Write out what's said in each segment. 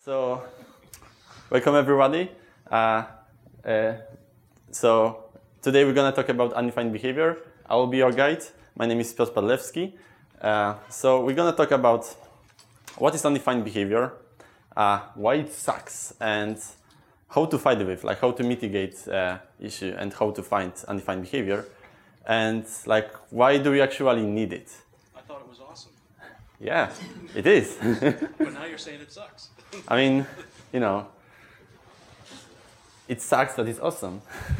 So, welcome everybody. So today we're going to talk about undefined behavior. I will be your guide. My name is Piotr Padlewski. So we're going to talk about what is undefined behavior, why it sucks, and how to fight with, like how to mitigate issue and how to find undefined behavior, and like why do we actually need it? I thought it was awesome. Yeah, it is. But now you're saying it sucks. I mean, you know, it sucks that it's awesome.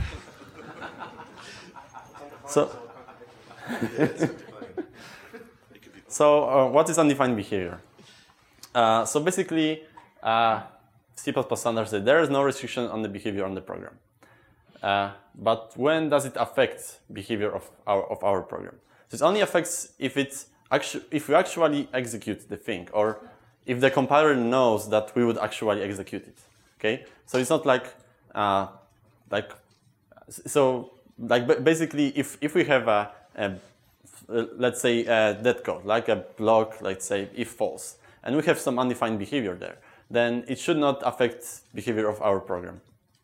So what is undefined behavior? So basically, C++ standards say there is no restriction on the behavior on the program. But when does it affect behavior of our program? So it only affects if we actually execute the thing, or if the compiler knows that we would actually execute it. Okay, so it's not basically if we have let's say dead code, like a block, let's say if false, and we have some undefined behavior there, then it should not affect behavior of our program.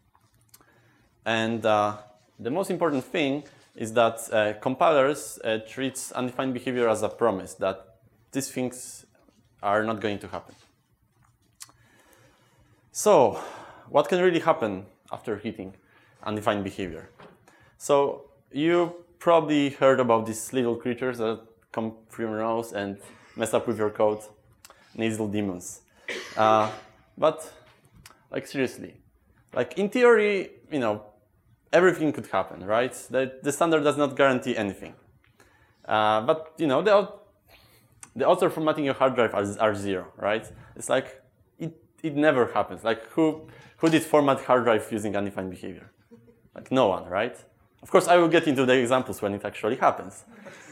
And the most important thing is that compilers treats undefined behavior as a promise that these things are not going to happen. So, what can really happen after hitting undefined behavior? So, you probably heard about these little creatures that come from your nose and mess up with your code, nasal demons. But, like seriously, like in theory, you know, everything could happen, right? The standard does not guarantee anything. But you know, the odds of formatting your hard drive are zero, right? It's like it never happens. Like who did format hard drive using undefined behavior? Like no one, right? Of course, I will get into the examples when it actually happens.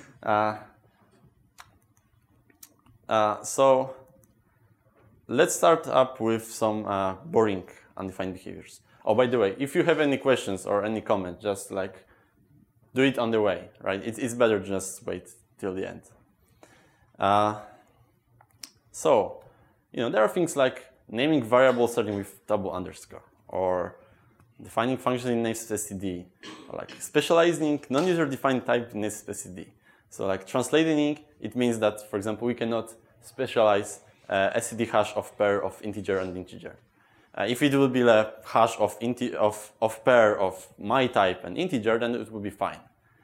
So let's start up with some boring undefined behaviors. Oh, by the way, if you have any questions or any comment, just like do it on the way, right? It's better just wait till the end. So, you know, there are things like naming variables starting with double underscore, or defining functions in namespace.std, or like specializing non-user defined type in namespace.std. So like translating it means that, for example, we cannot specialize std hash of pair of integer and integer. If it would be a hash of pair of my type and integer, then it would be fine.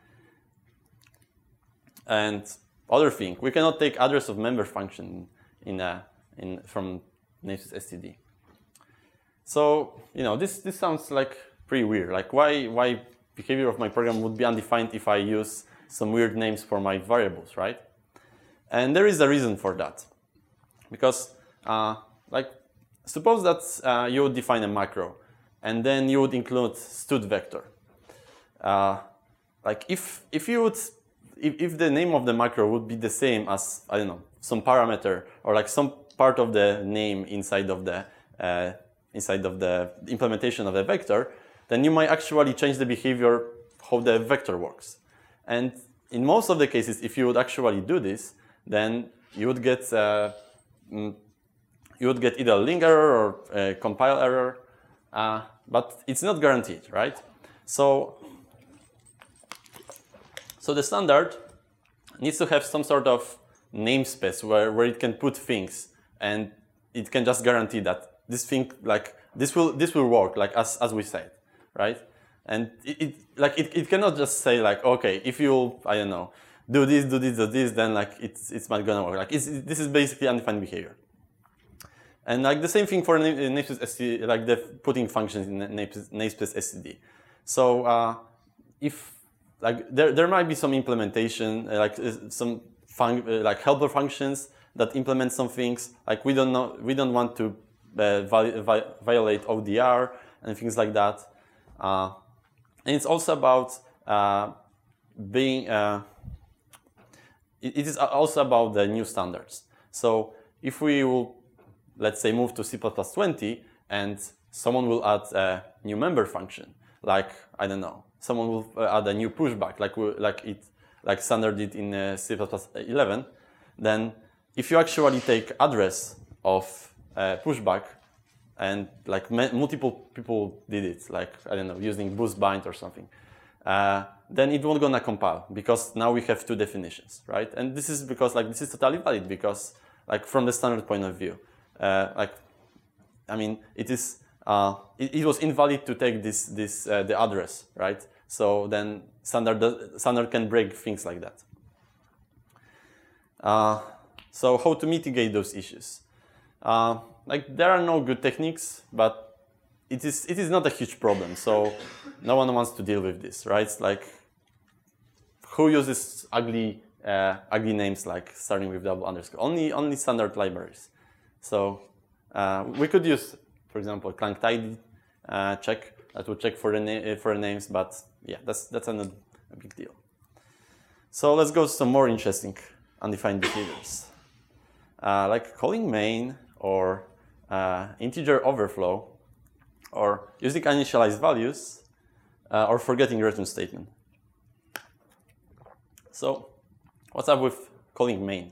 And other thing, we cannot take address of member function from namespace.std. So you know this sounds like pretty weird. Like why behavior of my program would be undefined if I use some weird names for my variables, right? And there is a reason for that, because suppose that you would define a macro, and then you would include stud vector. Like if the name of the macro would be the same as, I don't know, some parameter or like some part of the name inside of the implementation of the vector, then you might actually change the behavior how the vector works. And in most of the cases, if you would actually do this, then you would get either a ling error or a compile error, but it's not guaranteed, right? So the standard needs to have some sort of namespace where it can put things, and it can just guarantee that this thing, like this will work, like as we said, right? And it cannot just say like, okay, if you, I don't know, do this, then like it's not gonna work. Like this is basically undefined behavior. And like the same thing for namespace.std, like the putting functions in namespace.std. So if like there might be some implementation, like some like helper functions that implement some things. Like we don't want to violate ODR and things like that. And it's also about being. It is also about the new standards. So if we will, let's say, move to C++20, and someone will add a new member function, like I don't know, someone will add a new pushback, like standard did in C++11, then if you actually take address of pushback, and like multiple people did it, like, I don't know, using boost bind or something, then it won't gonna compile, because now we have two definitions, right? And this is because like this is totally valid, because like from the standard point of view, like, I mean, it is it was invalid to take the address, right? So then standard can break things like that. So how to mitigate those issues? Like, there are no good techniques, but it is not a huge problem. So no one wants to deal with this, right? It's like, who uses ugly names like starting with double underscore? Only standard libraries. So we could use, for example, clunktidy check that would check for the names, but yeah, that's not a big deal. So let's go to some more interesting undefined behaviors, like calling main, or integer overflow, or using initialized values, or forgetting return statement. So what's up with calling main?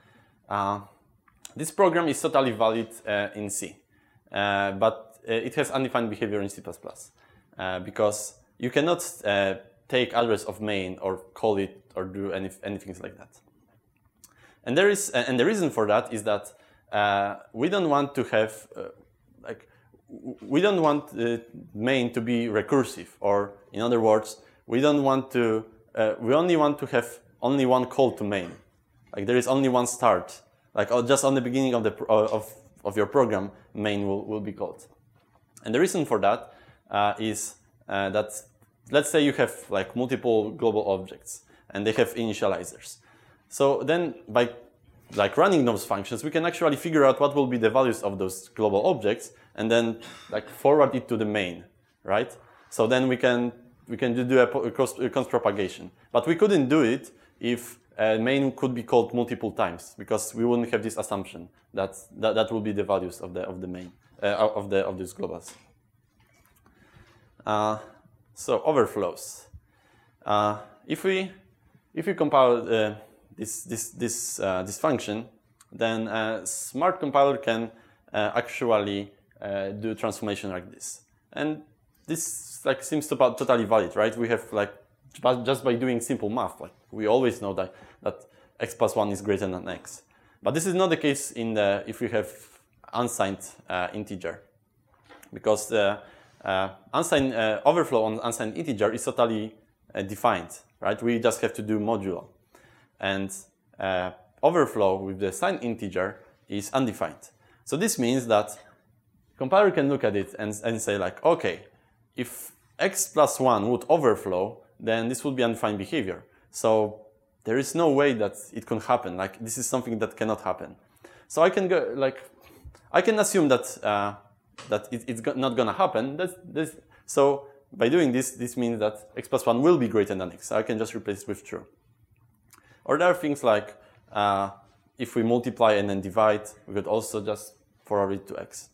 This program is totally valid in C, but it has undefined behavior in C++, because you cannot take address of main or call it or do anything like that. And the reason for that is that we don't want to have we don't want main to be recursive, or in other words, we don't want to we only want to have only one call to main. Like, there is only one start. Like, just on the beginning of the of your program, main will be called. And the reason for that is that, let's say you have like multiple global objects and they have initializers. So then by like running those functions, we can actually figure out what will be the values of those global objects and then like forward it to the main, right? So then we can do a cross propagation. But we couldn't do it if main could be called multiple times, because we wouldn't have this assumption that will be the values of the main of these globals. So overflows. If we compile this function, then smart compiler can actually do transformation like this, and this like seems totally valid, right? We have like just by doing simple math, like we always know that x plus 1 is greater than x. But this is not the case if we have unsigned integer, because the unsigned overflow on unsigned integer is totally defined, right? We just have to do modulo, and overflow with the signed integer is undefined. So this means that compiler can look at it and say like, okay, if x plus 1 would overflow, then this would be undefined behavior. So there is no way that it can happen. Like, this is something that cannot happen. So I can go I can assume that it's not gonna happen. So by doing this means that x plus 1 will be greater than x. So I can just replace it with true. Or there are things like if we multiply and then divide, we could also just forward it to x.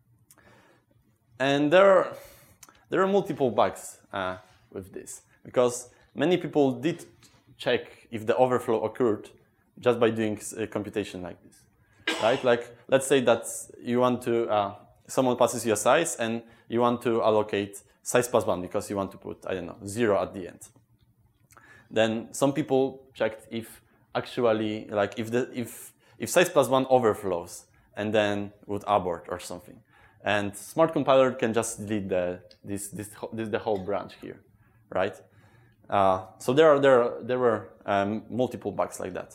And there are multiple bugs with this, because many people did check if the overflow occurred just by doing a computation like this, right? Like, let's say that you want to, someone passes you a size and you want to allocate size plus 1 because you want to put, I don't know, 0 at the end. Then some people checked if actually, like, if size plus 1 overflows and then would abort or something. And smart compiler can just delete the whole branch here, right? So there were multiple bugs like that.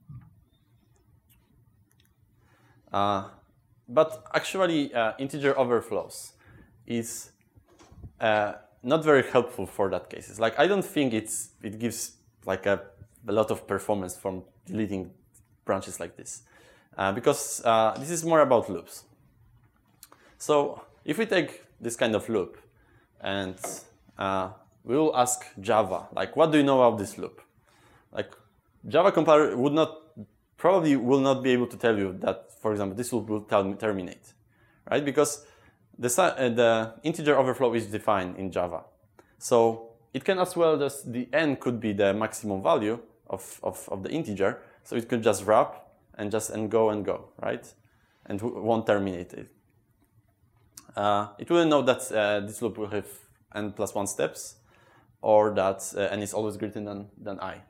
But actually, integer overflows is not very helpful for that cases. Like, I don't think it gives like a lot of performance from deleting branches like this, because this is more about loops. So if we take this kind of loop and we will ask Java, like, what do you know about this loop? Like, Java compiler probably will not be able to tell you that, for example, this loop will terminate, right? Because the integer overflow is defined in Java. So it can as well just, the n could be the maximum value of the integer. So it could just wrap and go, right? And won't terminate it. it will know that this loop will have n plus 1 steps, or that n is always greater than I.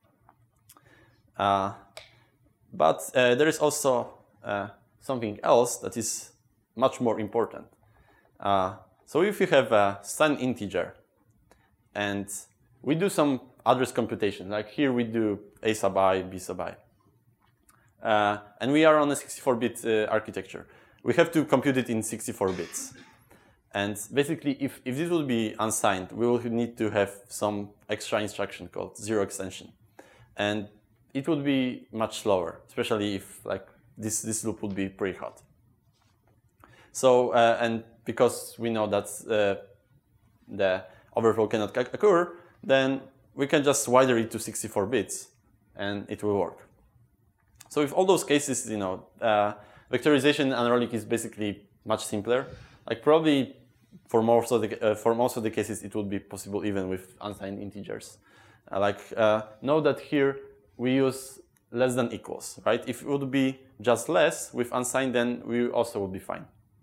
But there is also something else that is much more important. So if you have a signed integer, and we do some address computation, like here we do a sub I, b sub I, and we are on a 64-bit architecture. We have to compute it in 64 bits. And basically, if this will be unsigned, we will need to have some extra instruction called zero extension. And it would be much slower, especially if like this loop would be pretty hot. So, and because we know that the overflow cannot occur, then we can just widen it to 64 bits, and it will work. So with all those cases, you know, vectorization in Unrolling is basically much simpler. Like probably for most of the cases, it would be possible even with unsigned integers. Note that here we use less than equals, right? If it would be just less with unsigned, then we also would be fine.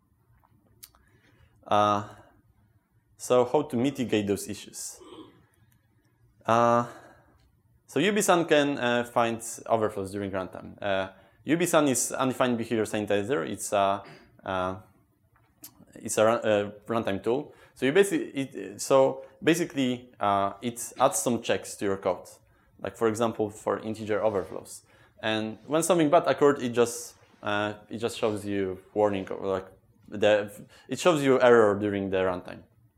So how to mitigate those issues? So UBSUN can find overflows during runtime. UBSUN is undefined behavior sanitizer. It's a runtime tool. So basically, it adds some checks to your code. Like for example, for integer overflows. And when something bad occurred, it just shows you warning, or like it shows you error during the runtime.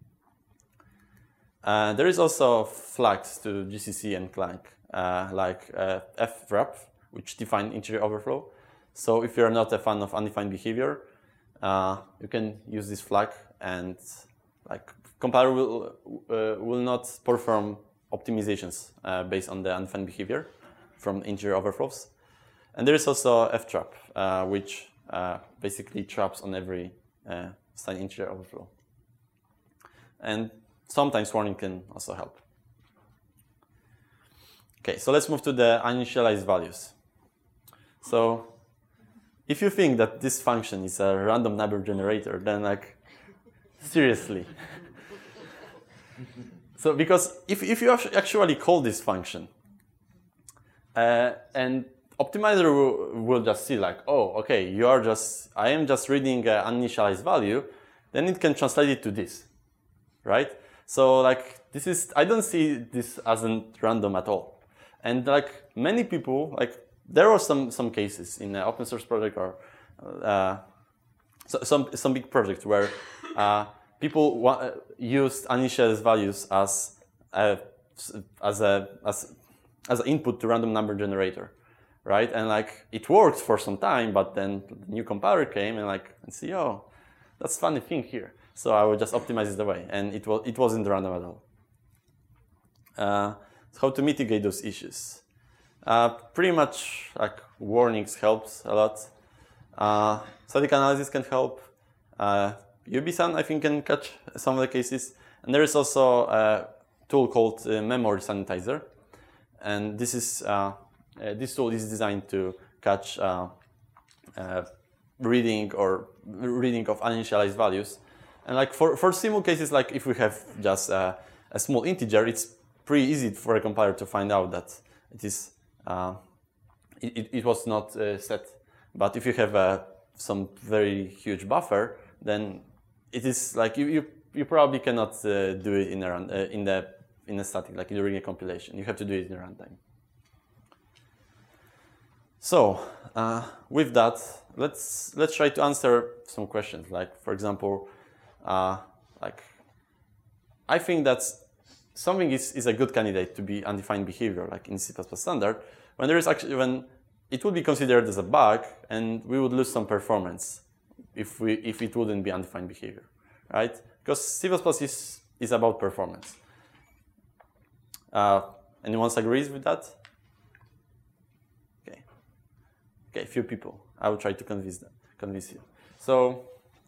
There is also flags to GCC and Clang, like fwrap, which define integer overflow. So if you're not a fan of undefined behavior, you can use this flag, and like compiler will not perform optimizations based on the undefined behavior from integer overflows. And there is also ftrap, which basically traps on every signed integer overflow. And sometimes warning can also help. Okay, so let's move to the uninitialized values. So if you think that this function is a random number generator, then like, seriously. So because if you actually call this function, and optimizer will just see like, oh, okay, I am just reading an uninitialized value, then it can translate it to this, right? So like I don't see this as random at all. And like many people, like there were some cases in an open source project or some big projects where people used uninitialized values as an input to random number generator, right? And like it worked for some time, but then the new compiler came and see, oh, that's funny thing here. So I would just optimize it away, and it wasn't random at all. So how to mitigate those issues? Pretty much like warnings helps a lot. Static analysis can help. UBSUN, I think, can catch some of the cases. And there is also a tool called Memory Sanitizer. And this tool is designed to catch reading of uninitialized values. And like for simple cases, like if we have just a small integer, it's pretty easy for a compiler to find out that it was not set. But if you have some very huge buffer, then it is like you probably cannot do it in a static, like during a compilation. You have to do it in runtime. So with that, let's try to answer some questions. Like for example, I think that something is a good candidate to be undefined behavior, like in C++ standard, when it would be considered as a bug, and we would lose some performance if it wouldn't be undefined behavior, right? Because C++ is about performance. Anyone agrees with that? Okay, a few people. I will try to convince you. So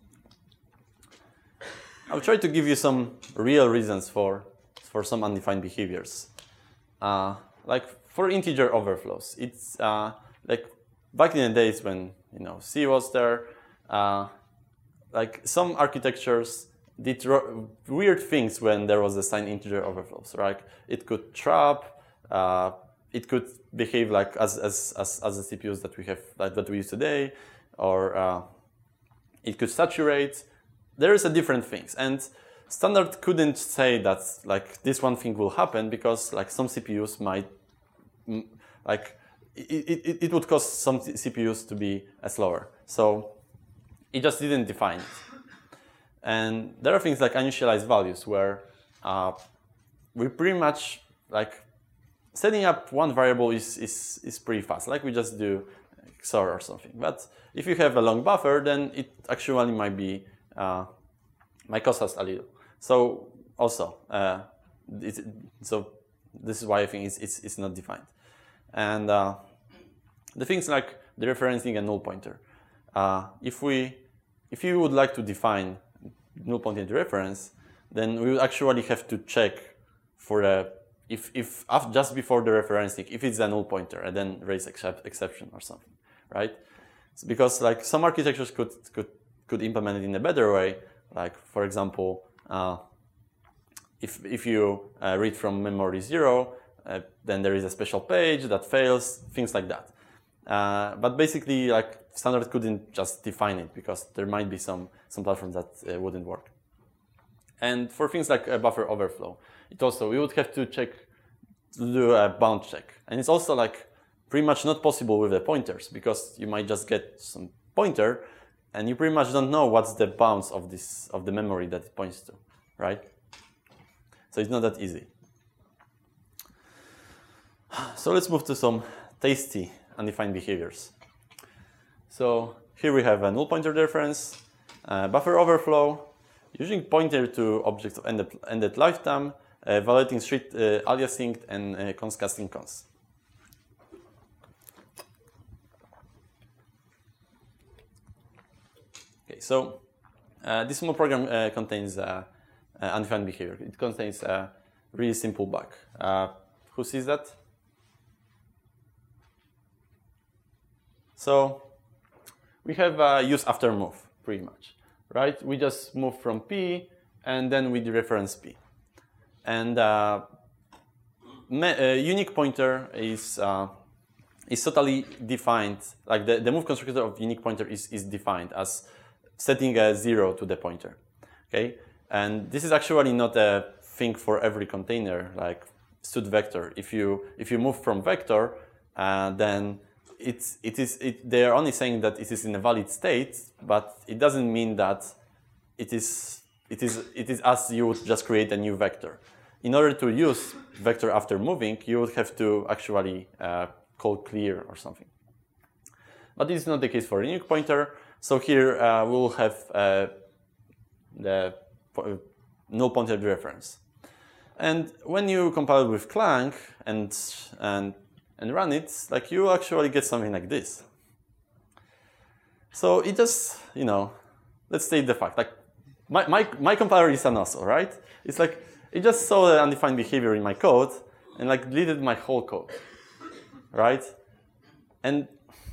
I will try to give you some real reasons for some undefined behaviors. Like for integer overflows, it's like back in the days when C was there. like some architectures did weird things when there was a signed integer overflows, right? It could trap, it could behave like as the CPUs that we have, like that we use today, or it could saturate. There is a different things, and standard couldn't say that like this one thing will happen because like some CPUs might like it would cause some CPUs to be slower. So it just didn't define it. And there are things like initialized values where we pretty much like setting up one variable is pretty fast. Like we just do XOR or something. But if you have a long buffer, then it actually might cost us a little. So also, so this is why I think it's not defined. And the things like dereferencing a null pointer. If you would like to define null pointer dereference, then we would actually have to check for if just before the referencing, if it's a null pointer, and then raise exception or something, right? So because like some architectures could implement it in a better way. Like for example, if you read from memory 0, then there is a special page that fails, things like that. But basically, like standard couldn't just define it because there might be some platforms that wouldn't work. And for things like a buffer overflow, we would have to do a bound check, and it's also like pretty much not possible with the pointers because you might just get some pointer, and you pretty much don't know what's the bounds of the memory that it points to, right? So it's not that easy. So let's move to some tasty undefined behaviors. So here we have a null pointer dereference, buffer overflow, using pointer to objects of ended lifetime, violating strict aliasing, and cons casting cons. Okay, so this small program contains undefined behavior. It contains a really simple bug. Who sees that? So we have use after move, pretty much, right? We just move from P, and then we dereference P. And unique pointer is totally defined, like the move constructor of unique pointer is defined as setting a 0 to the pointer, okay? And this is actually not a thing for every container, like stud vector. If you move from vector, then they are only saying that it is in a valid state, but it doesn't mean that it is as you would just create a new vector. In order to use vector after moving, you would have to actually call clear or something. But this is not the case for a unique pointer. So here we will have the null pointer dereference. And when you compile it with Clang and run it, like you actually get something like this. So it just, let's state the fact. Like my compiler is a nozzle, right? It's like it just saw the undefined behavior in my code and like deleted my whole code, right? And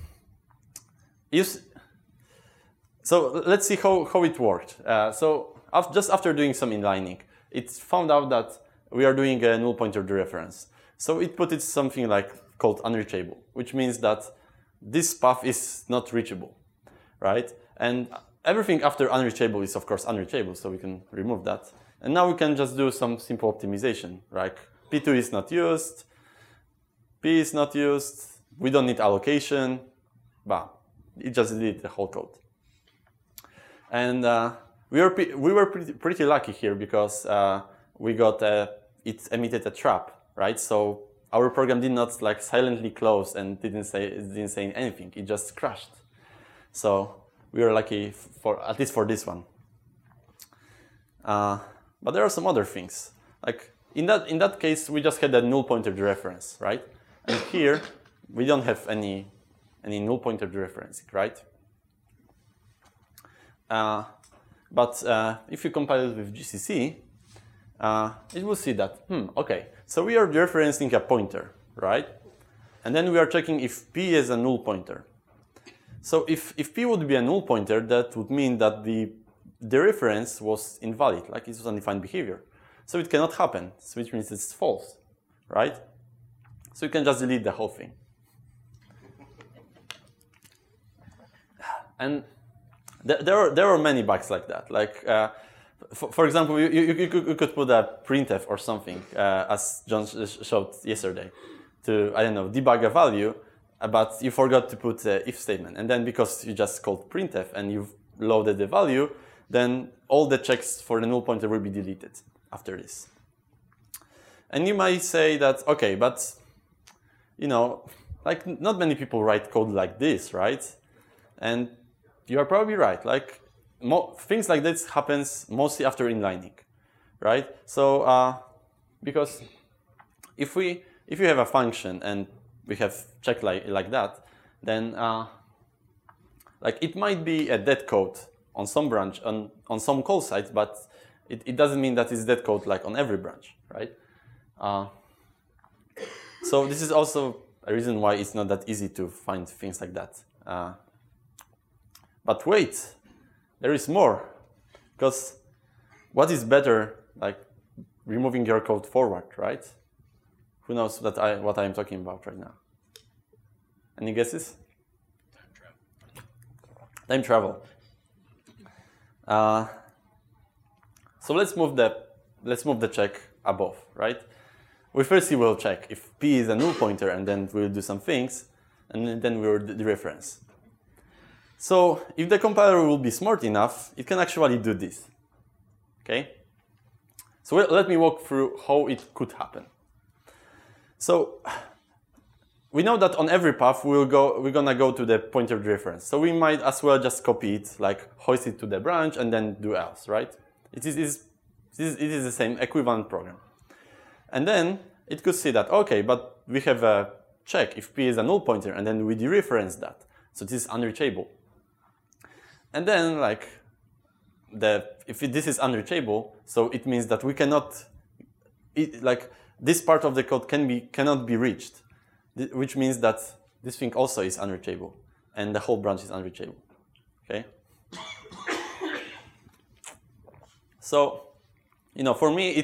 so let's see how it worked. So just after doing some inlining, it found out that we are doing a null pointer dereference. So it put it something like called unreachable, which means that this path is not reachable, right? And everything after unreachable is of course unreachable, so we can remove that. And now we can just do some simple optimization, like P2 is not used, P is not used, we don't need allocation, bam, it just deleted the whole code. And we were pretty lucky here because we got it emitted a trap, right? So our program did not like silently close and didn't say anything. It just crashed. So we were lucky at least for this one. But there are some other things. Like in that case, we just had a null pointer dereference, right? And here we don't have any null pointer dereferencing, right? But if you compile it with GCC, it will see that, okay, so we are dereferencing a pointer, right? And then we are checking if P is a null pointer. So if P would be a null pointer, that would mean that the the reference was invalid, like it was undefined behavior. So it cannot happen, which means it's false, right? So you can just delete the whole thing. And there are many bugs like that. Like, for example, you could put a printf or something, as John showed yesterday, to, I don't know, debug a value, but you forgot to put the if statement. And then because you just called printf and you've loaded the value, then all the checks for the null pointer will be deleted after this. And you might say that, okay, but, you know, like not many people write code like this, right? And you are probably right. Like things like this happens mostly after inlining, right? So because if you have a function and we have check like that, then like it might be a dead code on some branch on some call sites, but it doesn't mean that it's dead code like on every branch, right? So this is also a reason why it's not that easy to find things like that. But wait, there is more, because what is better, like removing your code forward, right? Who knows what I am talking about right now? Any guesses? Time travel. So let's move the check above, right? We first will check if p is a null pointer, and then we'll do some things, and then we'll dereference. So if the compiler will be smart enough, it can actually do this. Okay? So let me walk through how it could happen. So we know that on every path we're gonna go to the pointer dereference. So we might as well just copy it, like hoist it to the branch and then do else, right? It is the same equivalent program. And then it could see that, okay, but we have a check if p is a null pointer, and then we dereference that. So this is unreachable. And then like if this is unreachable, so it means that we cannot, like this part of the code cannot be reached, which means that this thing also is unreachable, and the whole branch is unreachable. Okay. So, you know, for me,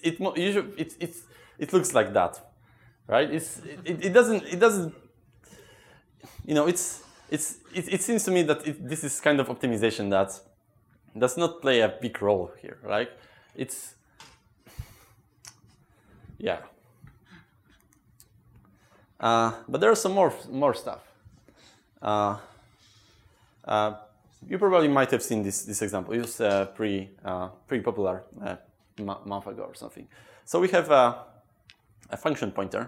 it looks like that, right? It doesn't. You know, it seems to me that this is kind of optimization that does not play a big role here, right? Yeah. But there are some more stuff. You probably might have seen this example. It was pretty popular a month ago or something. So we have a function pointer,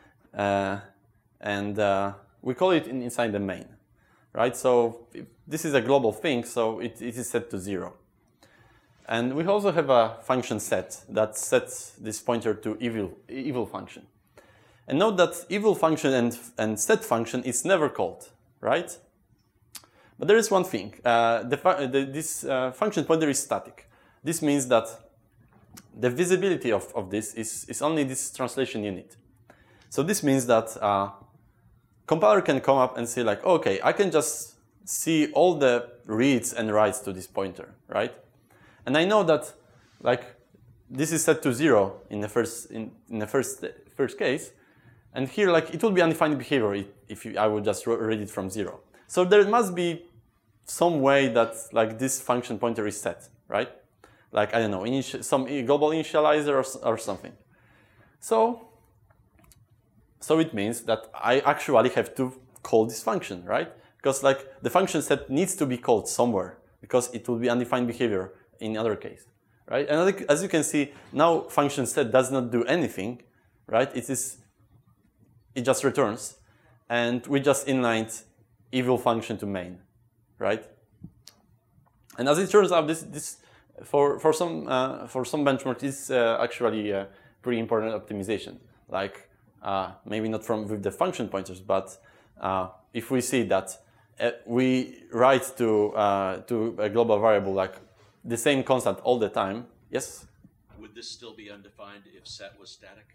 and we call it inside the main, right? So this is a global thing, so it is set to 0. And we also have a function set that sets this pointer to evil function. And note that evil function and set function is never called, right? But there is one thing. This function pointer is static. This means that the visibility of this is only this translation unit. So this means that compiler can come up and say like, okay, I can just see all the reads and writes to this pointer, right? And I know that like this is set to 0 in the first case, and here like it will be undefined behavior if I would just read it from 0. So there must be some way that like this function pointer is set, right? Like I don't know, some global initializer or something. So it means that I actually have to call this function, right? Because like the function set needs to be called somewhere because it will be undefined behavior in other case, right? And as you can see, now function set does not do anything, right? It just returns, and we just inlined evil function to main, right? And as it turns out, this for some benchmarks is actually a pretty important optimization. Like maybe not with the function pointers, but if we see that we write to a global variable like the same constant all the time, yes? Would this still be undefined if set was static?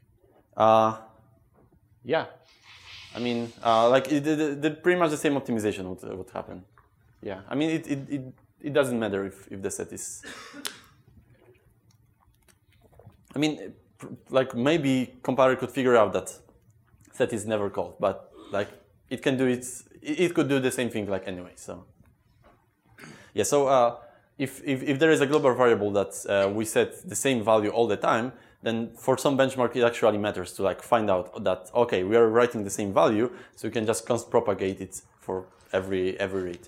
Yeah. I mean, like pretty much the same optimization would happen. Yeah. I mean, it doesn't matter if the set is. I mean, like maybe compiler could figure out that set is never called, but like it can do it could do the same thing like anyway. So yeah, so if there is a global variable that we set the same value all the time, then for some benchmark it actually matters to like find out that okay, we are writing the same value, so you can just const propagate it for every read.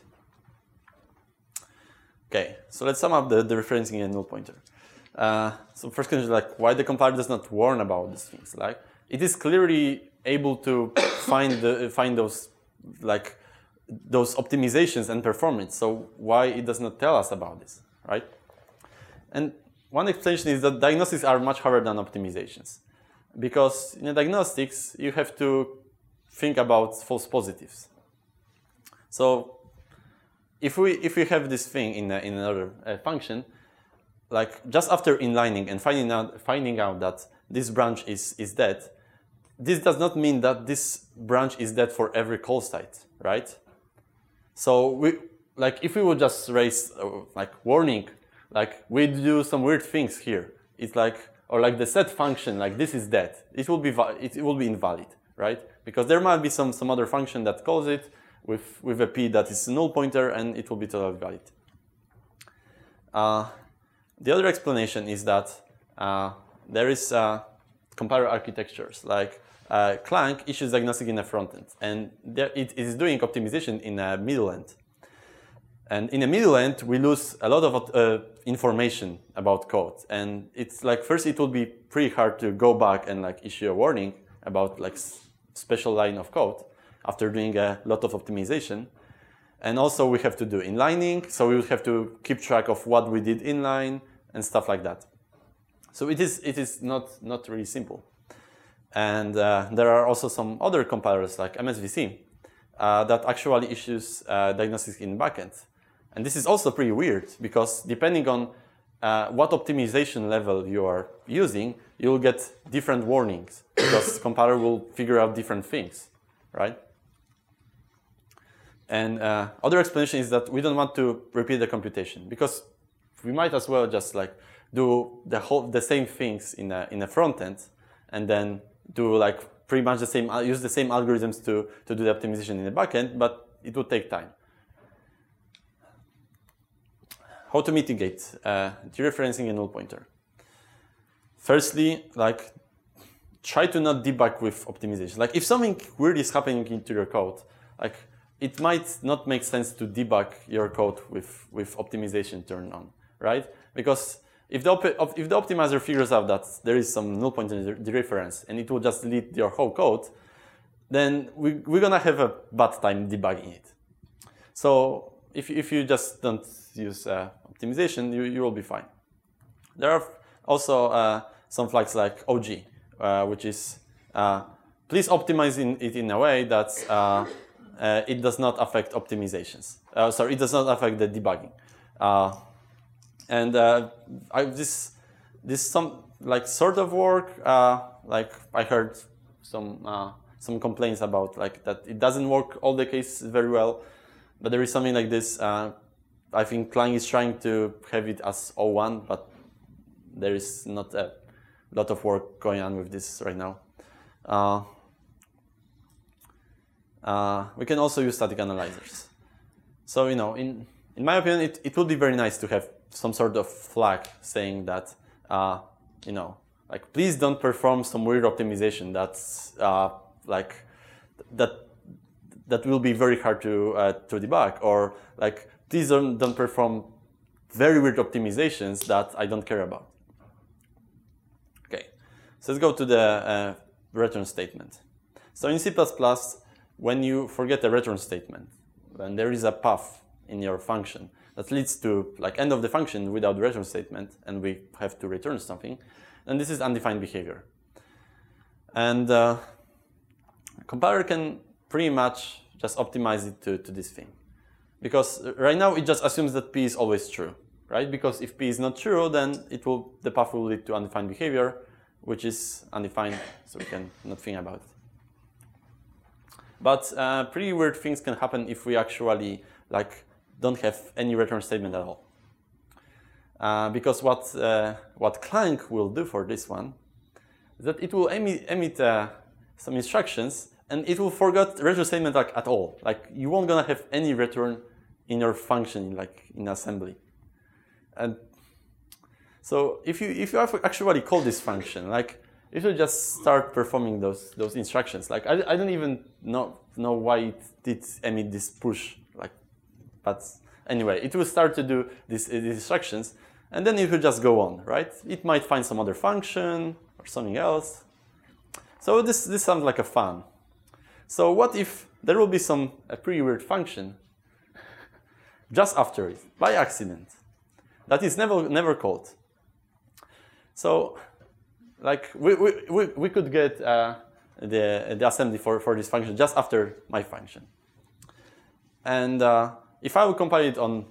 Okay, so let's sum up the referencing and null pointer. So first question is like why the compiler does not warn about these things. Like it is clearly able to find those like those optimizations and performance. So why it does not tell us about this, right? And one explanation is that diagnostics are much harder than optimizations, because in diagnostics you have to think about false positives. So if we have this thing in another function, like just after inlining and finding out that this branch is dead, this does not mean that this branch is dead for every call site, right? So if we would just raise like warning, like we do some weird things here. It's like, or like the set function, like this is dead. It will be invalid, right? Because there might be some other function that calls it with a p that is a null pointer, and it will be totally valid. The other explanation is that there is compiler architectures like Clang issues diagnostic in the front end, and it is doing optimization in a middle end. And in a middle end, we lose a lot of information about code. And it's like, first it will be pretty hard to go back and like issue a warning about like special line of code after doing a lot of optimization. And also we have to do inlining, so we will have to keep track of what we did inline and stuff like that. So it is not really simple. And there are also some other compilers like MSVC that actually issues diagnostics in backend. And this is also pretty weird, because depending on what optimization level you are using, you'll get different warnings, because compiler will figure out different things, right? And other explanation is that we don't want to repeat the computation, because we might as well just like do the same things in a front end, and then do like pretty much the same, use the same algorithms to do the optimization in the backend, but it would take time. How to mitigate dereferencing and null pointer? Firstly, like try to not debug with optimization. Like if something weird is happening into your code, like it might not make sense to debug your code with optimization turned on, right? Because if the optimizer figures out that there is some null pointer dereference and it will just delete your whole code, then we're gonna have a bad time debugging it. So if you just don't use optimization, you will be fine. There are also some flags like OG, which is please optimize it in a way that it does not affect optimizations. It does not affect the debugging. This some like sort of work. Like I heard some complaints about like that it doesn't work all the cases very well, but there is something like this. I think Clang is trying to have it as O1, but there is not a lot of work going on with this right now. We can also use static analyzers. So in my opinion, it would be very nice to have some sort of flag saying that like please don't perform some weird optimization that's like that will be very hard to debug, or like please don't perform very weird optimizations that I don't care about. Okay, so let's go to the return statement. So in C++, when you forget a return statement, then there is a path in your function that leads to like end of the function without the return statement, and we have to return something, and this is undefined behavior. And compiler can pretty much just optimize it to this thing. Because right now it just assumes that P is always true, right? Because if P is not true, then the path will lead to undefined behavior, which is undefined, so we can not think about it. But pretty weird things can happen if we actually like don't have any return statement at all. Because what Clang will do for this one is that it will emit some instructions, and it will forget return statement at all. Like you won't gonna have any return in your function, like in assembly. And so if you actually call this function, like it will just start performing those instructions. Like I don't even know why it did emit this push. Like, but anyway, it will start to do these instructions, and then it will just go on, right? It might find some other function or something else. So this sounds like a fun. So what if there will be a pretty weird function just after it, by accident, that is never called? So, like we could get the assembly for this function just after my function, and if I will compile it on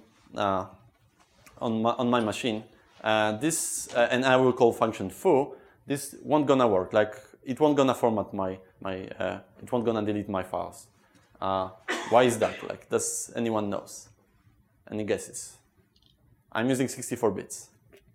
my machine, this and I will call function foo, this won't gonna work. Like it won't gonna format it won't gonna delete my files. Why is that? Like, does anyone knows? Any guesses? I'm using 64 bits.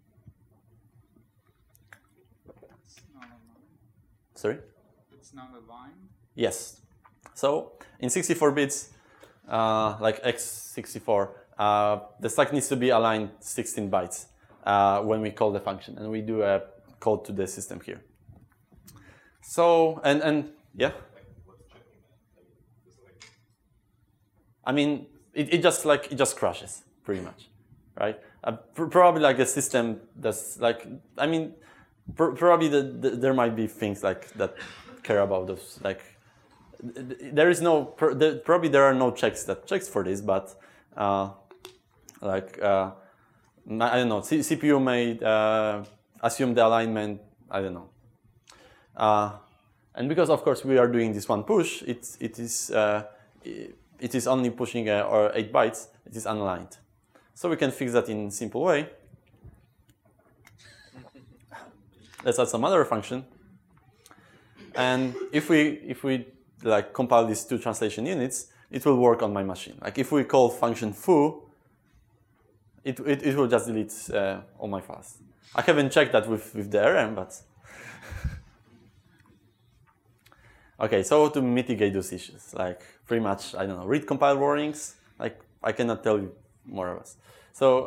Sorry? It's not aligned? Yes. So in 64 bits, like x64, the stack needs to be aligned 16 bytes when we call the function, and we do a code to the system here. So and yeah. I mean, it just crashes pretty much, right? Probably like the system does like, I mean, probably there might be things like that care about those. Like there is no probably there are no checks for this, but I don't know. CPU may assume the alignment. I don't know. And because of course we are doing this one push, it is only pushing or 8 bytes. It is unaligned. So we can fix that in simple way. Let's add some other function. And if we like compile these two translation units, it will work on my machine. Like if we call function foo, it will just delete all my files. I haven't checked that with the RM, but okay. So to mitigate those issues, like pretty much, I don't know, read compile warnings. Like I cannot tell you more of us. So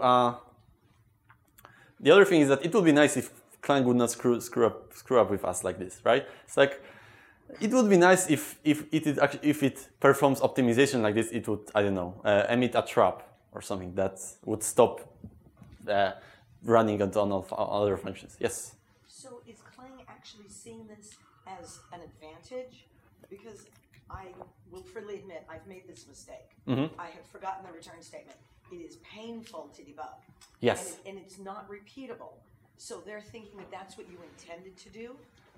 the other thing is that it would be nice if Clang would not screw up with us like this, right? It's like it would be nice if it performs optimization like this. It would, I don't know, emit a trap or something that would stop running on other functions. Yes. So is Clang actually seeing this as an advantage? Because I will freely admit I've made this mistake. Mm-hmm. I have forgotten the return statement. It is painful to debug. Yes. And it's not repeatable. So they're thinking that that's what you intended to do?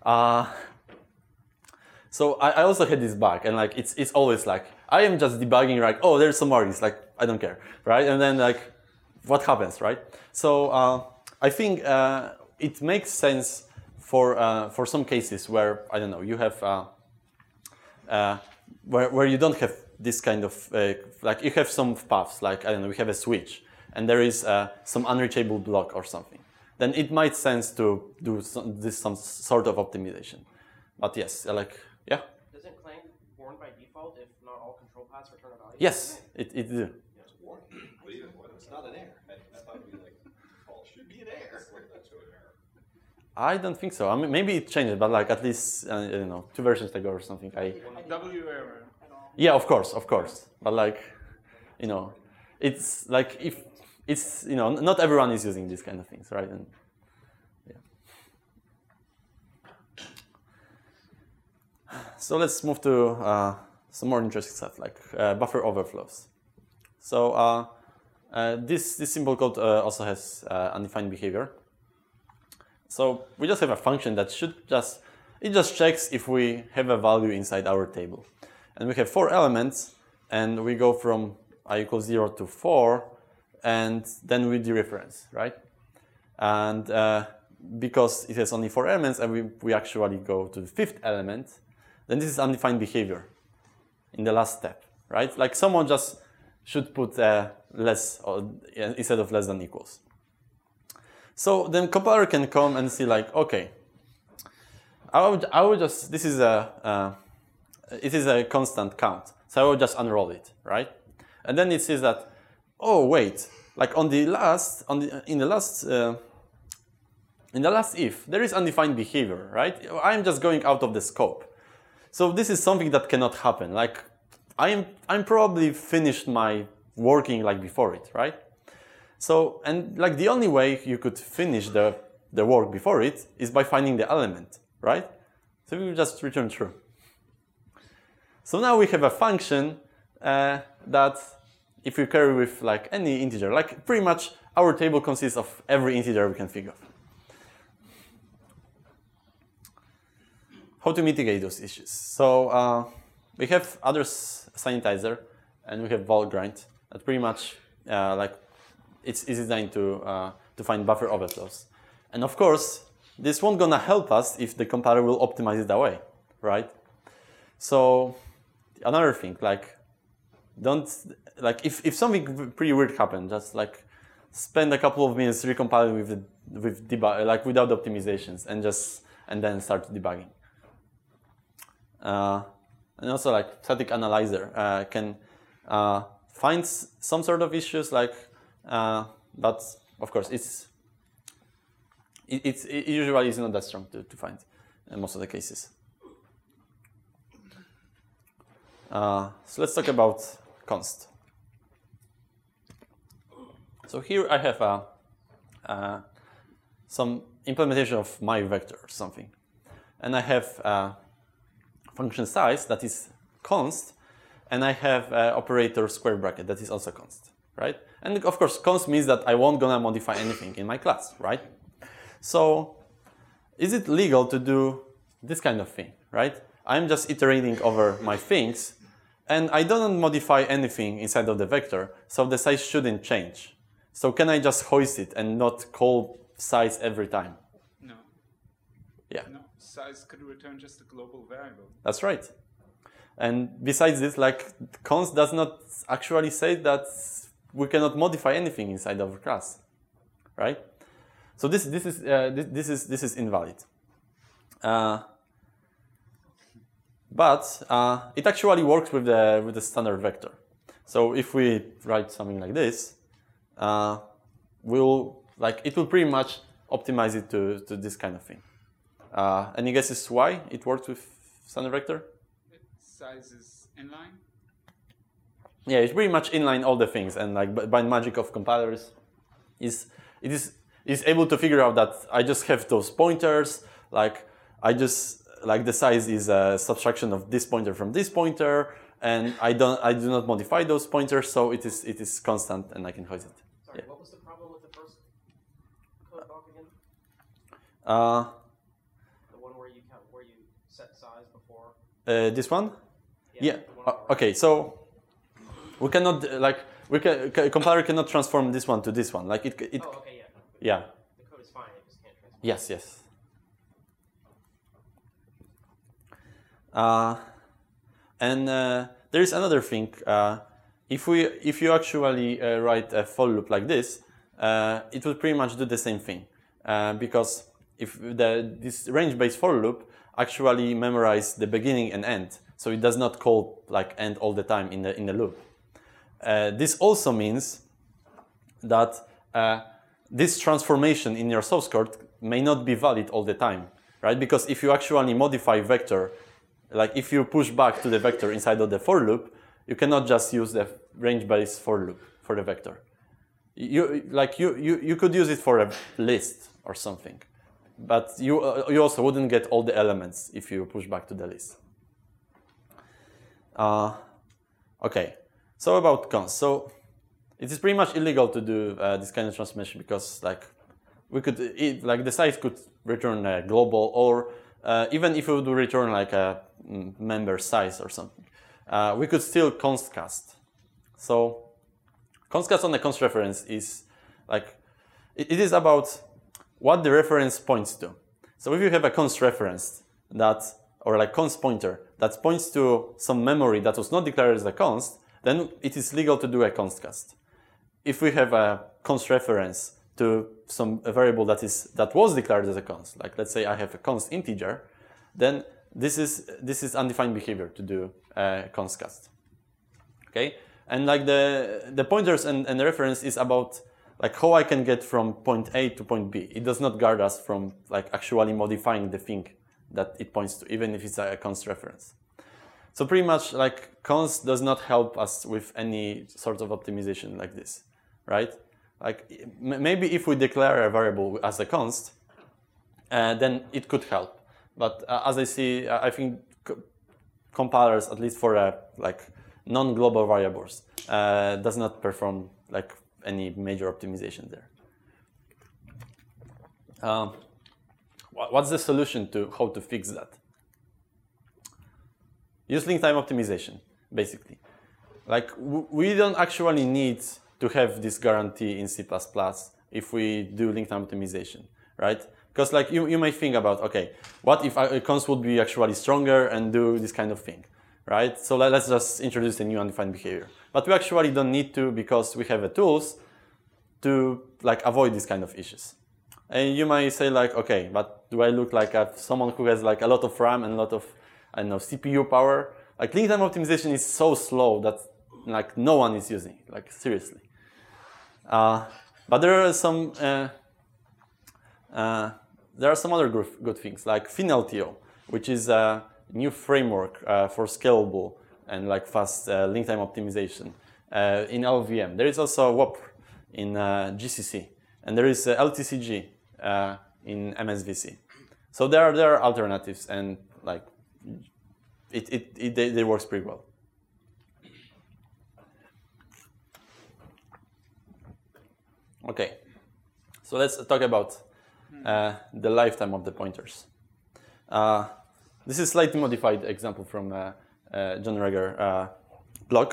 So I also had this bug, and like it's always like I am just debugging, like, oh, there's some margins, like I don't care, right? And then like what happens, right? So I think it makes sense for some cases where, I don't know, you have where you don't have this kind of like you have some paths, like I don't know, we have a switch and there is some unreachable block or something. Then it might sense to do some sort of optimization. But yes, like, yeah. Doesn't Clang warn by default if not all control paths return a value? Yes, it do. Yeah, it's warned. But even when it's not an error, I thought it'd be like, well, it should be an error. That's an error. I don't think so. I mean, maybe it changed, but like at least, I don't know, 2 versions ago or something. W error. Yeah, of course. But like, you know, it's like if it's, you know, not everyone is using these kind of things, right? And yeah. So let's move to some more interesting stuff like buffer overflows. So this simple code also has undefined behavior. So we just have a function that it just checks if we have a value inside our table. And we have 4 elements, and we go from I equals 0 to 4, and then we dereference, right? And because it has only 4 elements, and we actually go to the 5th element, then this is undefined behavior in the last step, right? Like someone just should put less or, instead of less than equals. So then compiler can come and see like, okay, I would just, this is it is a constant count. So I will just unroll it, right? And then it says that, oh wait, like in the last if, there is undefined behavior, right? I'm just going out of the scope. So this is something that cannot happen. Like I'm probably finished my working like before it, right? So, and like the only way you could finish the work before it is by finding the element, right? So we will just return true. So now we have a function that if we carry with like any integer, like pretty much our table consists of every integer we can think of. How to mitigate those issues? So we have others sanitizer and we have Valgrind that pretty much like it's designed to find buffer overflows. And of course, this won't gonna help us if the compiler will optimize it away, right? So another thing, like don't like if something pretty weird happened, just like spend a couple of minutes recompiling with debug like without optimizations and then start debugging. And also like static analyzer can find some sort of issues like but of course it usually is not that strong to find in most of the cases. So let's talk about const. So here I have some implementation of my vector or something, and I have function size that is const, and I have operator square bracket that is also const, right? And of course, const means that I won't gonna modify anything in my class, right? So is it legal to do this kind of thing, right? I'm just iterating over my things, and I don't modify anything inside of the vector, so the size shouldn't change. So can I just hoist it and not call size every time? No. Yeah. No. Size could return just a global variable. That's right. And besides this, like const does not actually say that we cannot modify anything inside of a class, right? So this is invalid. But it actually works with the standard vector. So if we write something like this, it will pretty much optimize it to this kind of thing. Any guesses why it works with standard vector? Size is inline. Yeah, it's pretty much inline all the things, and like by magic of compilers, it is able to figure out that I just have those pointers. Like the size is a subtraction of this pointer from this pointer, and I do not modify those pointers, so it is constant, and I can hoist it. Sorry, Yeah. what was the problem with the first code block again? The one where you set size before. This one? Yeah. the one where- Okay, so we cannot compiler cannot transform this one to this one. Like it Oh, okay, yeah. yeah. The code is fine. It just can't transform. Yes. And there is another thing. If you actually write a for loop like this, it will pretty much do the same thing. Because if this range-based for loop actually memorize the beginning and end, so it does not call like end all the time in the loop. This also means that this transformation in your source code may not be valid all the time, right? Because if you actually modify vector, like if you push back to the vector inside of the for loop, you cannot just use the range-based for loop for the vector. You could use it for a list or something, but you also wouldn't get all the elements if you push back to the list. Okay, so about const. So it is pretty much illegal to do this kind of transformation because like the size could return a global, or even if we would return like a member size or something, we could still const cast. So const cast on the const reference is like it is about what the reference points to. So if you have a const reference or like const pointer that points to some memory that was not declared as a const, then it is legal to do a const cast. If we have a const reference to a variable that was declared as a const, like let's say I have a const integer, then this is undefined behavior to do a const cast. Okay, and like the pointers and the reference is about like how I can get from point A to point B. It does not guard us from like actually modifying the thing that it points to, even if it's a const reference. So pretty much like const does not help us with any sort of optimization like this, right? Like maybe if we declare a variable as a const, then it could help. But as I see, I think compilers, at least for like non-global variables, does not perform like any major optimization there. What's the solution to how to fix that? Use link time optimization, basically. Like we don't actually need to have this guarantee in C++ if we do link time optimization, right? Because like you may think about, okay, what if a const would be actually stronger and do this kind of thing, right? So let's just introduce a new undefined behavior. But we actually don't need to because we have the tools to like avoid these kind of issues. And you might say like, okay, but do I look like someone who has like a lot of RAM and a lot of, I don't know, CPU power? Like link time optimization is so slow that like no one is using it, like seriously. But there are some other good things like FinLTO, which is a new framework for scalable and like fast link time optimization in LLVM. There is also WOP in GCC, and there is LTCG in MSVC. So there are alternatives, and like they works pretty well. Okay, so let's talk about the lifetime of the pointers. This is slightly modified example from John Reger blog.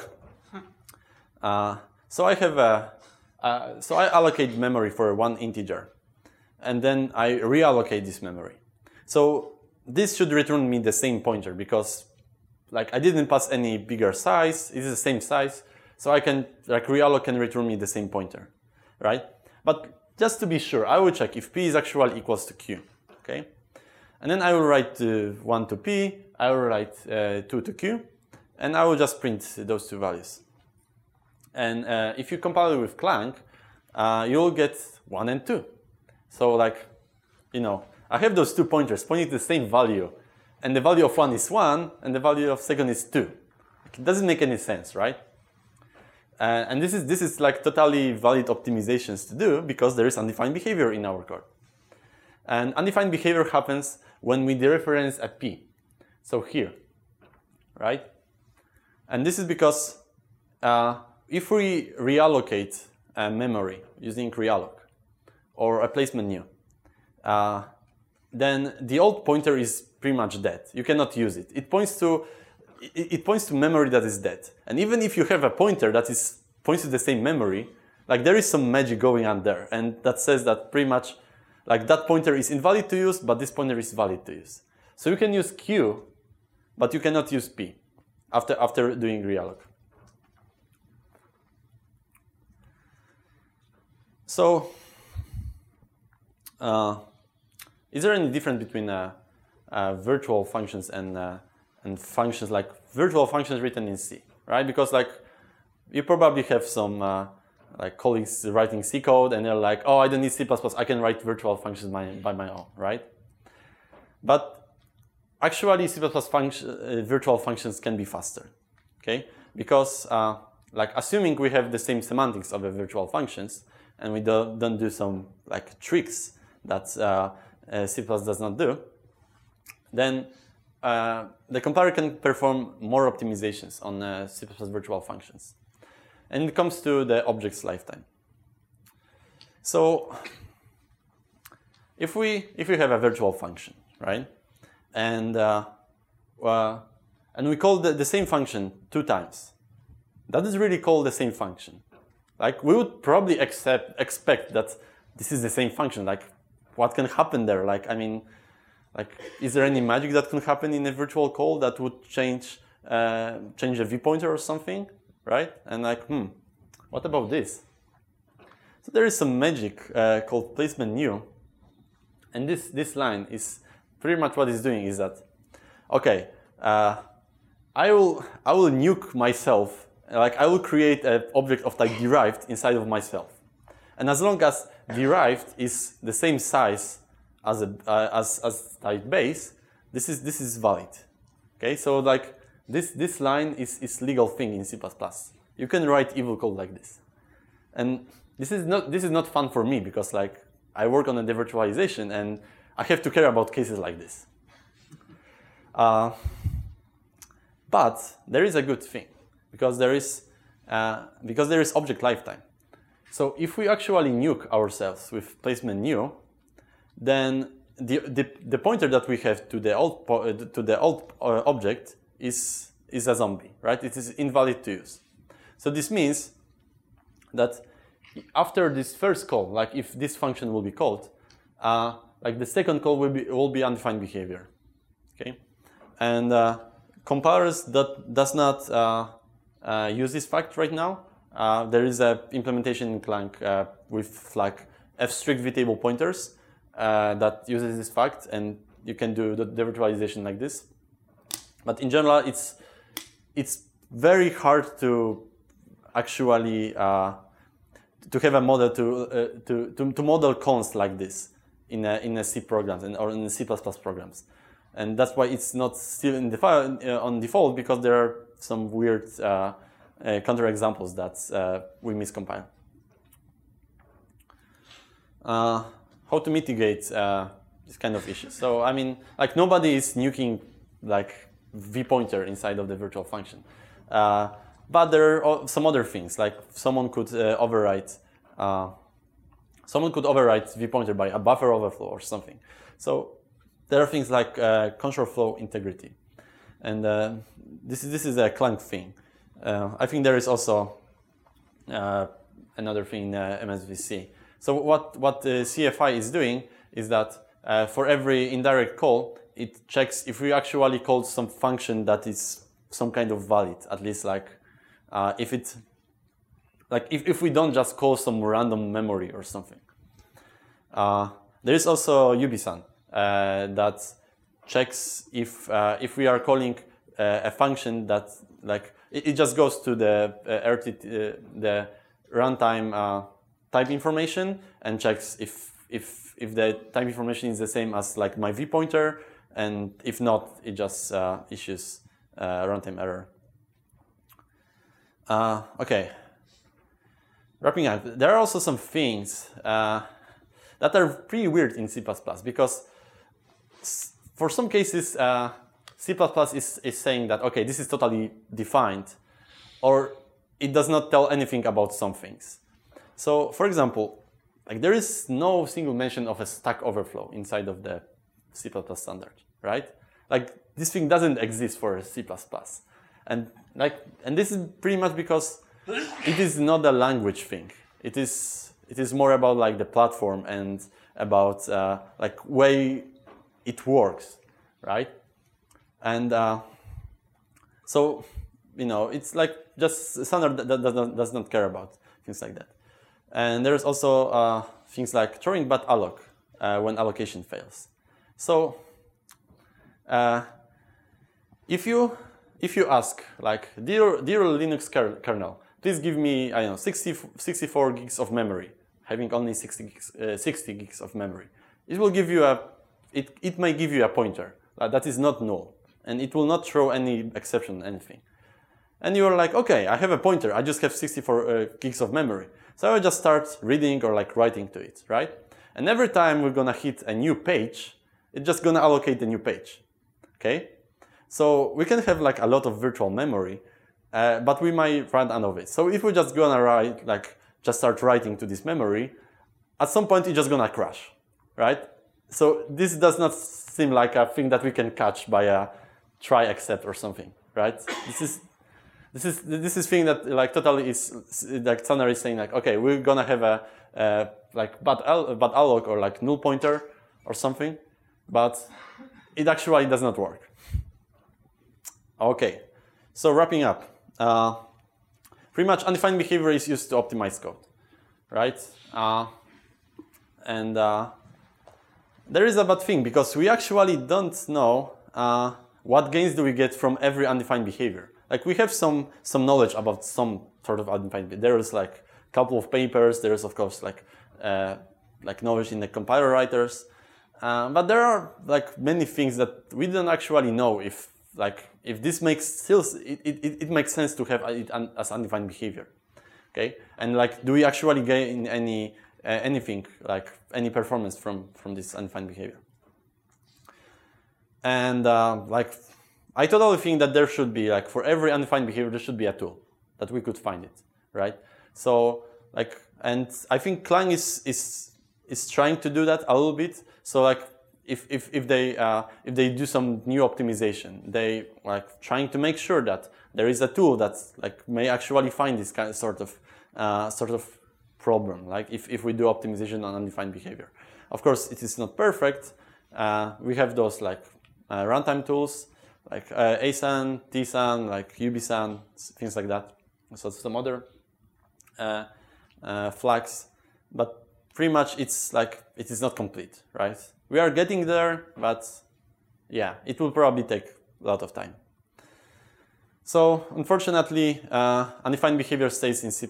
So I have so I allocate memory for one integer, and then I reallocate this memory. So this should return me the same pointer because, like, I didn't pass any bigger size. It is the same size, so I can like reallocate and return me the same pointer, right? But just to be sure, I will check if p is actually equals to q. Okay, and then I will write 1 to p. I will write 2 to q, and I will just print those two values. And if you compile it with Clang, you'll get 1 and 2. So like, you know, I have those two pointers pointing to the same value, and the value of one is 1, and the value of second is 2. It doesn't make any sense, right? And this is like totally valid optimizations to do because there is undefined behavior in our code. And undefined behavior happens when we dereference a p. So here, right? And this is because if we reallocate a memory using realloc or a placement new, then the old pointer is pretty much dead. You cannot use it. It points to memory that is dead. And even if you have a pointer that points to the same memory, like there is some magic going on there, and that says that pretty much like that pointer is invalid to use, but this pointer is valid to use. So you can use q, but you cannot use p after doing realloc. So, is there any difference between virtual functions and functions like virtual functions written in C, right? Because like you probably have some like colleagues writing C code, and they're like, oh, I don't need C++, I can write virtual functions by my own, right? But actually, C++ virtual functions can be faster, okay? Because like assuming we have the same semantics of the virtual functions, and we don't do some like tricks that C++ does not do, then the compiler can perform more optimizations on C++ virtual functions. And it comes to the object's lifetime. So if we have a virtual function, right, and we call the same function 2 times, that is really called the same function. Like we would probably expect that this is the same function. Like what can happen there? Like I mean, like is there any magic that can happen in a virtual call that would change a v pointer or something? right? And like, what about this? So there is some magic called placement new, and this line is pretty much what it's doing is that, okay, I will nuke myself, like I will create an object of type derived inside of myself, and as long as derived is the same size as type base, this is valid. Okay, so like this line is legal thing in C++. You can write evil code like this, and this is not fun for me because like I work on a devirtualization and I have to care about cases like this. But there is a good thing because there is object lifetime. So if we actually nuke ourselves with placement new, then the pointer that we have to the old object is a zombie, right? It is invalid to use. So this means that after this first call, like if this function will be called, like the second call will be undefined behavior, okay? And compilers that does not use this fact right now. There is a implementation in Clang with like f-strict vtable pointers that uses this fact, and you can do the devirtualization like this. But in general, it's very hard to actually to have a model to model const like this in a C programs or in C++ programs, and that's why it's not still in the file on default, because there are some weird counterexamples that we miscompile. How to mitigate this kind of issues? So I mean, like nobody is nuking like v-pointer inside of the virtual function. But there are some other things, like someone could overwrite v-pointer by a buffer overflow or something. So there are things like control flow integrity, and this is a Clang thing. I think there is also another thing in MSVC. So what the CFI is doing is that for every indirect call, it checks if we actually called some function that is some kind of valid, at least like if we don't just call some random memory or something. There is also ubisun that checks if we are calling a function that like it just goes to the the runtime type information and checks if the type information is the same as like my v-pointer, and if not, it just issues runtime error. Okay. Wrapping up, there are also some things that are pretty weird in C++, because for some cases, C++ is saying that, okay, this is totally defined, or it does not tell anything about some things. So, for example, like there is no single mention of a stack overflow inside of the C++ standard, right? Like this thing doesn't exist for C++, and this is pretty much because it is not a language thing. It is more about like the platform and about like way it works, right? And so it's like just a standard that does not care about things like that. And there's also things like throwing bad alloc when allocation fails. So if you ask like dear Linux kernel, please give me 64 gigs of memory, having only 60 gigs of memory, it will give you it may give you a pointer that is not null, and it will not throw any exception, anything. And you're like, okay, I have a pointer, I just have 64 gigs of memory. So I will just start reading or like writing to it, right? And every time we're gonna hit a new page, it's just gonna allocate a new page, okay? So we can have like a lot of virtual memory, but we might run out of it. So if we're just gonna just start writing to this memory, at some point it's just gonna crash, right? So this does not seem like a thing that we can catch by a try except or something, right? This is thing that like totally is like Tanner is saying like, okay, we're gonna have a like bad alloc or like null pointer or something, but it actually does not work. Okay, so wrapping up, pretty much undefined behavior is used to optimize code, right? And there is a bad thing because we actually don't know what gains do we get from every undefined behavior. Like we have some knowledge about some sort of undefined behavior. There is like a couple of papers. There is of course like knowledge in the compiler writers, but there are like many things that we don't actually know if this makes it makes sense to have it as undefined behavior. Okay, and like do we actually gain anything like any performance from this undefined behavior? And like I totally think that there should be like for every undefined behavior there should be a tool that we could find it, right? So like, and I think Clang is trying to do that a little bit. So like if they do some new optimization, they like trying to make sure that there is a tool that like may actually find this kind of sort of problem. Like if we do optimization on undefined behavior, of course it is not perfect. We have those like runtime tools like ASAN, TSAN, like UBSAN, things like that. So some other flags, but pretty much it's like it is not complete, right? We are getting there, but yeah, it will probably take a lot of time. So unfortunately, undefined behavior stays in C++.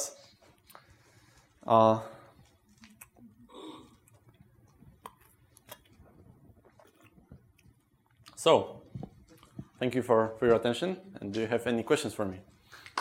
So, thank you for your attention. And do you have any questions for me?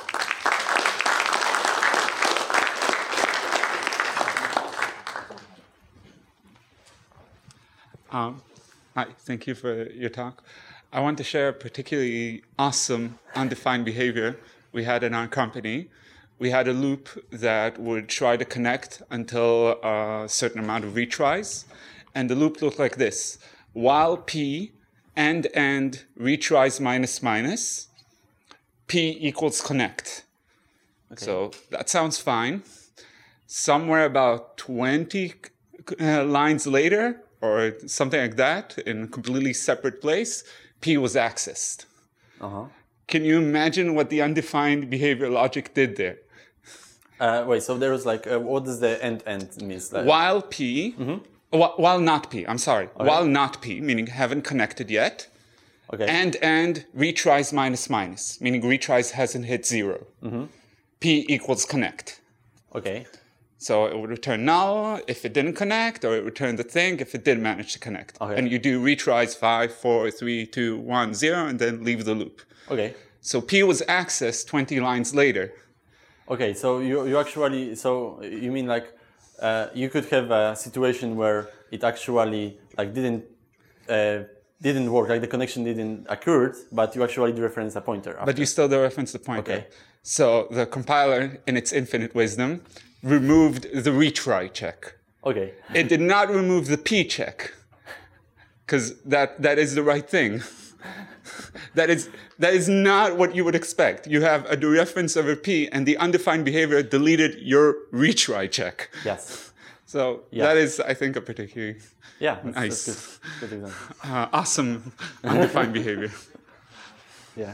Hi, thank you for your talk. I want to share a particularly awesome undefined behavior we had in our company. We had a loop that would try to connect until a certain amount of retries. And the loop looked like this. While P and retries minus minus, P equals connect. Okay. So that sounds fine. Somewhere about 20 lines later, or something like that, in a completely separate place, P was accessed. Can you imagine what the undefined behavior logic did there? Wait, so there was like, what does the end means? Like? While P, while not P, I'm sorry. Okay. While not P, meaning haven't connected yet. Okay. And retries minus minus, meaning retries hasn't hit 0. P equals connect. Okay. So it would return null if it didn't connect, or it would return the thing if it did manage to connect. Okay. And you do retries 5, 4, 3, 2, 1, 0, and then leave the loop. Okay. So P was accessed 20 lines later. Okay, so you actually, so you mean like you could have a situation where it actually like didn't work, like the connection didn't occur, but you actually do reference a pointer after. But you still do reference the pointer. Okay. So the compiler, in its infinite wisdom, removed the retry check. Okay. It did not remove the P check, because that is the right thing. That is not what you would expect. You have a dereference of a P, and the undefined behavior deleted your retry check. Yes. So that is, I think, a particularly nice, that's good example. Awesome undefined behavior. Yeah.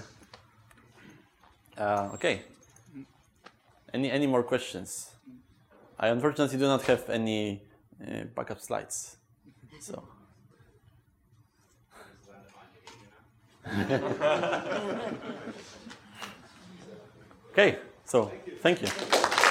Okay. Any more questions? I unfortunately do not have any backup slides. So. Okay, so thank you.